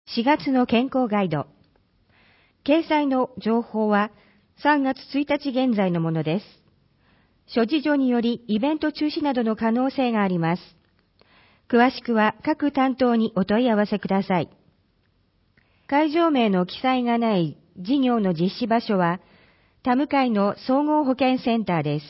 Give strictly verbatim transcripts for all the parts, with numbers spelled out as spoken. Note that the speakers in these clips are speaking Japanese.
しがつの健康ガイド。掲載の情報はさんがつついたち現在のものです。諸事情によりイベント中止などの可能性があります。詳しくは各担当にお問い合わせください。会場名の記載がない事業の実施場所は、田向の総合保健センターです。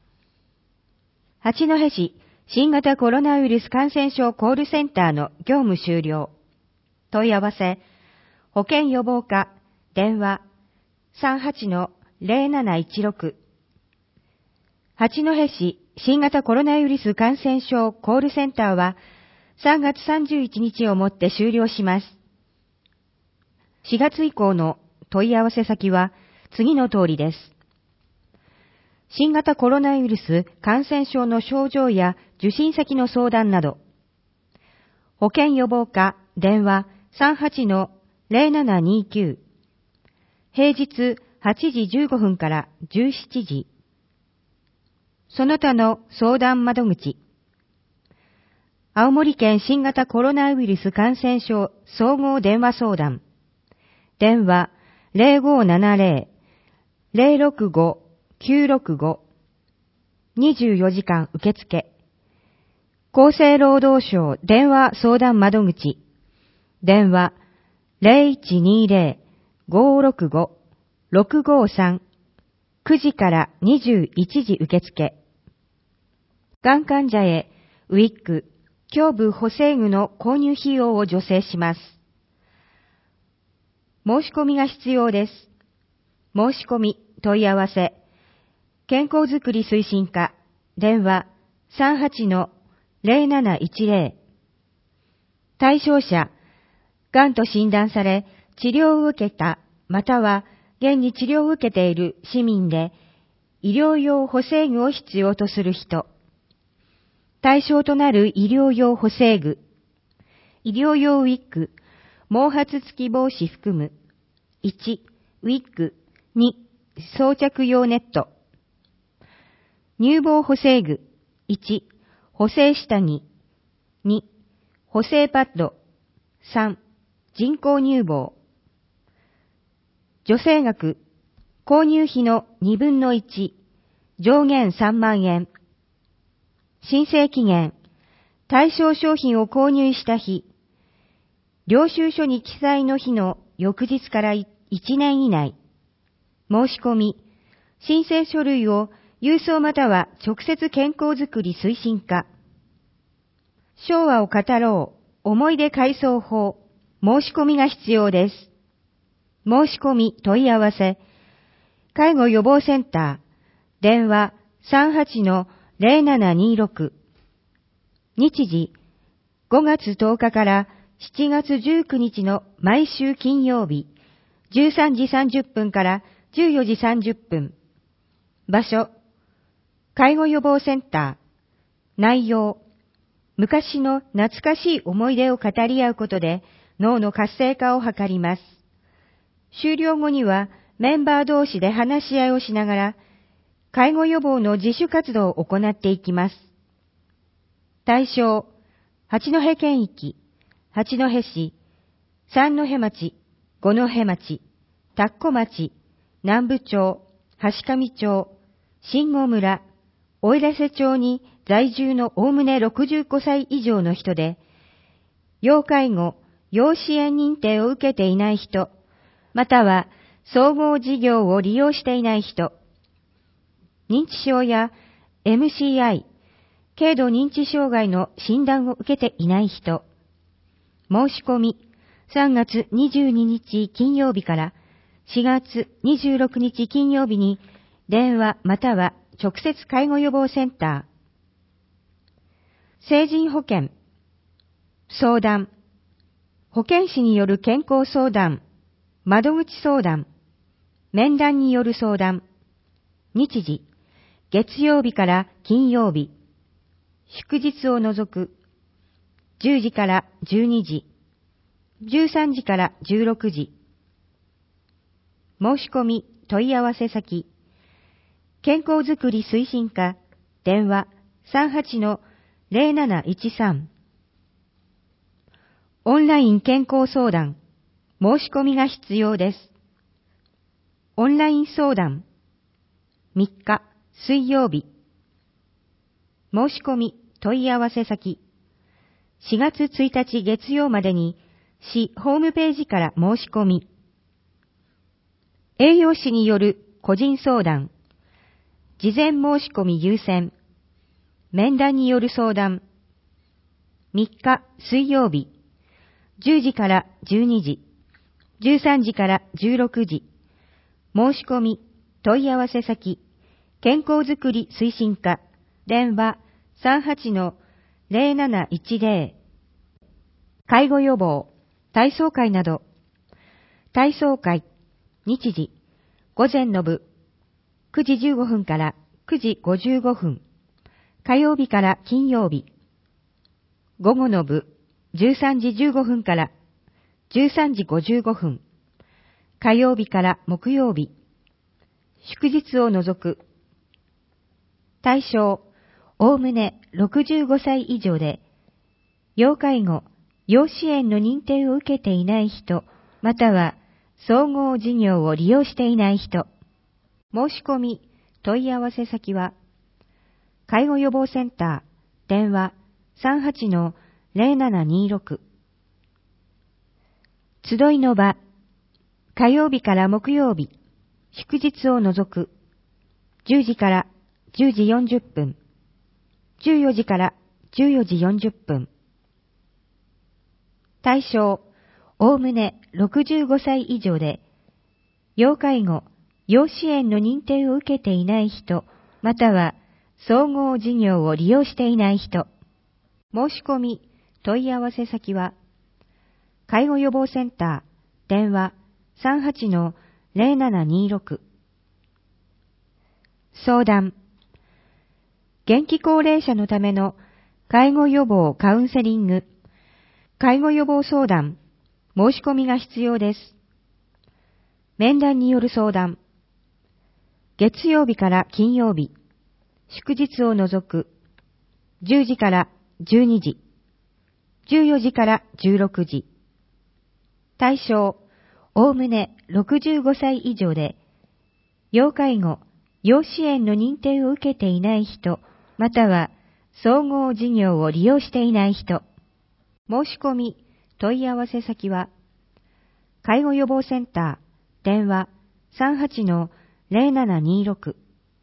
八戸市新型コロナウイルス感染症コールセンターの業務終了。問い合わせ、保健予防課、電話 さんはちのゼロなないちろく。八戸市新型コロナウイルス感染症コールセンターはさんがつさんじゅういちにちをもって終了します。しがつ以降の問い合わせ先は次の通りです。新型コロナウイルス感染症の症状や受診先の相談など、保健予防課電話 さんはちのゼロななにきゅう。平日はちじじゅうごふんからじゅうしちじ。その他の相談窓口。青森県新型コロナウイルス感染症総合電話相談。電話 ゼロごななゼロ ゼロろくご きゅうろくご。にじゅうよじかん受付。厚生労働省電話相談窓口。電話 ゼロいちにゼロ ごろくご ろくごさん。くじからにじゅういちじ受付。がん患者へウィッグ、胸部補正具の購入費用を助成します。申し込みが必要です。申し込み、問い合わせ、健康づくり推進課、電話 さんはちのゼロなないちゼロ。対象者、がんと診断され治療を受けた、または現に治療を受けている市民で、医療用補正具を必要とする人。対象となる医療用補正具、医療用ウィッグ、毛髪付き防止含む。いち、ウィッグ。に、装着用ネット。乳房補正具。いち、補正下着。に、補正パッド。さん、人工乳房。助成額。購入費のにぶんのいち。上限さんまんえん。申請期限。対象商品を購入した日。領収書に記載の日の翌日からいちねん以内。申し込み。申請書類を郵送または直接健康づくり推進課。昭和を語ろう。思い出改装法。申し込みが必要です。申し込み問い合わせ。介護予防センター。電話 さんはちのゼロななにろく。日時ごがつとおかからしちがつじゅうくにちの毎週金曜日じゅうさんじさんじゅっぷんからじゅうよじさんじゅっぷん。場所介護予防センター。内容昔の懐かしい思い出を語り合うことで脳の活性化を図ります。終了後にはメンバー同士で話し合いをしながら介護予防の自主活動を行っていきます。対象、八戸県域、八戸市、三戸町、五戸町、田子町、南部町、橋上町、新郷村、奥入瀬町に在住のおおむねろくじゅっごさい以上の人で、要介護、要支援認定を受けていない人、または総合事業を利用していない人、認知症や エムシーアイ、軽度認知障害の診断を受けていない人、申し込みさんがつにじゅうににち金曜日からしがつにじゅうろくにち金曜日に電話または直接介護予防センター。成人保険、相談、保健師による健康相談、窓口相談、面談による相談、日時、月曜日から金曜日、祝日を除く、じゅうじからじゅうにじ、じゅうさんじからじゅうろくじ。申し込み問い合わせ先、健康づくり推進課、電話 さんはちのゼロなないちさん。オンライン健康相談、 申し込みが必要です。オンライン相談みっか水曜日。申し込み問い合わせ先しがつついたち月曜までに市ホームページから申し込み。栄養士による個人相談、事前申し込み優先、面談による相談、みっか水曜日、じゅうじからじゅうにじ、じゅうさんじからじゅうろくじ、申し込み、問い合わせ先、健康づくり推進課、電話 さんはちのゼロなないちゼロ、介護予防、体操会など、体操会、日時、午前の部、くじじゅうごふんからくじごじゅうごふん、火曜日から金曜日、午後の部、じゅうさんじじゅうごふんからじゅうさんじごじゅうごふん、火曜日から木曜日、祝日を除く。対象、おおむねろくじゅうごさい以上で、要介護、要支援の認定を受けていない人、または総合事業を利用していない人。申し込み、問い合わせ先は、介護予防センター、電話 さんはちのゼロななにろく。集いの場、火曜日から木曜日、祝日を除く、じゅうじからじゅうじよんじゅっぷん、じゅうよじからじゅうよじよんじゅっぷん。対象、おおむねろくじゅうごさい以上で、要介護、要支援の認定を受けていない人、または総合事業を利用していない人。申し込み、問い合わせ先は、介護予防センター、電話 さんはちのゼロななにろく。相談。元気高齢者のための介護予防カウンセリング、介護予防相談、申し込みが必要です。面談による相談。月曜日から金曜日、祝日を除く、じゅうじからじゅうにじ、じゅうよじからじゅうろくじ。対象、おおむねろくじゅうごさい以上で、要介護、要支援の認定を受けていない人、または総合事業を利用していない人。申し込み、問い合わせ先は、介護予防センター、電話 さんはちのゼロななにろく。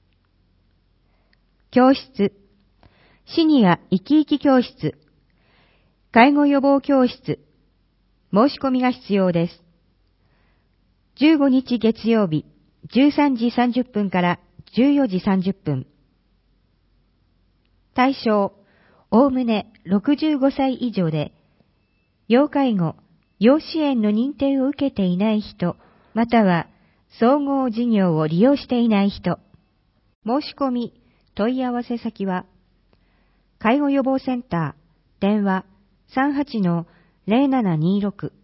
教室、シニア生き生き教室、介護予防教室、申し込みが必要です。じゅうごにち月曜日、じゅうさんじさんじゅっぷんからじゅうよじさんじゅっぷん。対象、おおむねろくじゅうごさい以上で、要介護、要支援の認定を受けていない人、または総合事業を利用していない人。申し込み、問い合わせ先は、介護予防センター、電話 さんはちのゼロななにろく。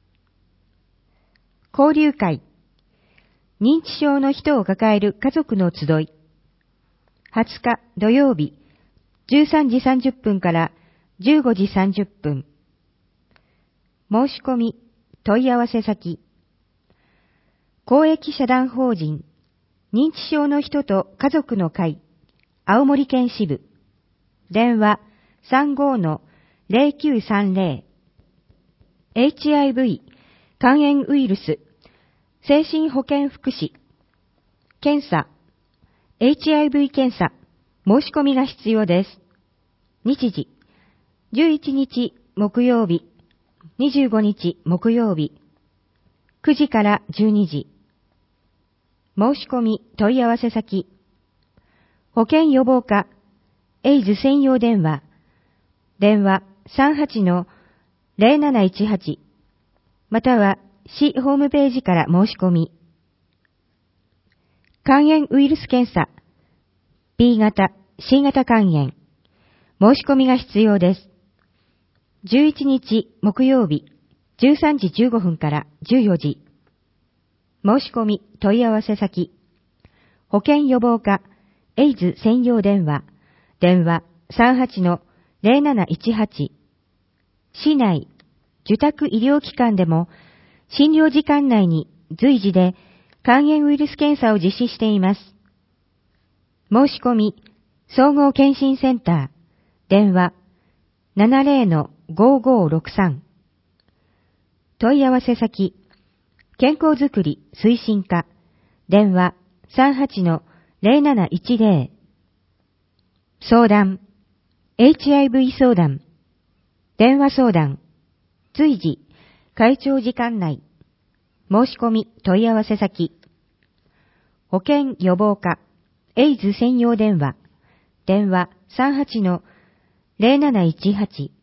交流会、認知症の人を抱える家族の集い。はつか土曜日、じゅうさんじさんじゅっぷんからじゅうごじさんじゅっぷん。申し込み、問い合わせ先。公益社団法人、認知症の人と家族の会、青森県支部。電話 さんじゅうごのゼロきゅうさんゼロ。エイチアイブイ、肝炎ウイルス、精神保健福祉。検査、エイチアイブイ 検査、申し込みが必要です。日時、じゅういちにち木曜日、にじゅうごにち木曜日、くじからじゅうにじ。申し込み問い合わせ先、保健予防課、エイズ専用電話、電話 さんはちのゼロなないちはち、または市ホームページから申し込み。肝炎ウイルス検査、B 型、C 型肝炎、申し込みが必要です。じゅういちにち木曜日、じゅうさんじじゅうごふんからじゅうよじ。申し込み問い合わせ先、保健予防課、エイズ専用電話、電話 さんはちのゼロなないちはち。市内、受託医療機関でも診療時間内に随時で肝炎ウイルス検査を実施しています。申し込み、総合健診センター、電話 ななゼロ ごごろくさん。問い合わせ先、健康づくり推進課、電話 さんはちのゼロなないちゼロ。相談、エイチアイブイ 相談、電話相談、随時、会長時間内、申し込み問い合わせ先、保健予防課、エイズ専用電話、電話 さんはちのゼロなないちはち。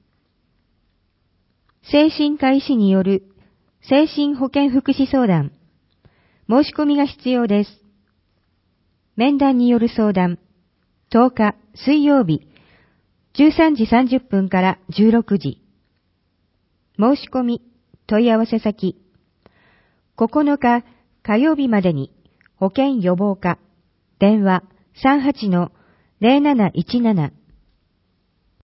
精神科医師による精神保健福祉相談、申し込みが必要です。面談による相談、とおか水曜日、じゅうさんじさんじゅっぷんからじゅうろくじ。申し込み、問い合わせ先、ここのか火曜日までに保健予防課、電話 さんはちのゼロなないちなな。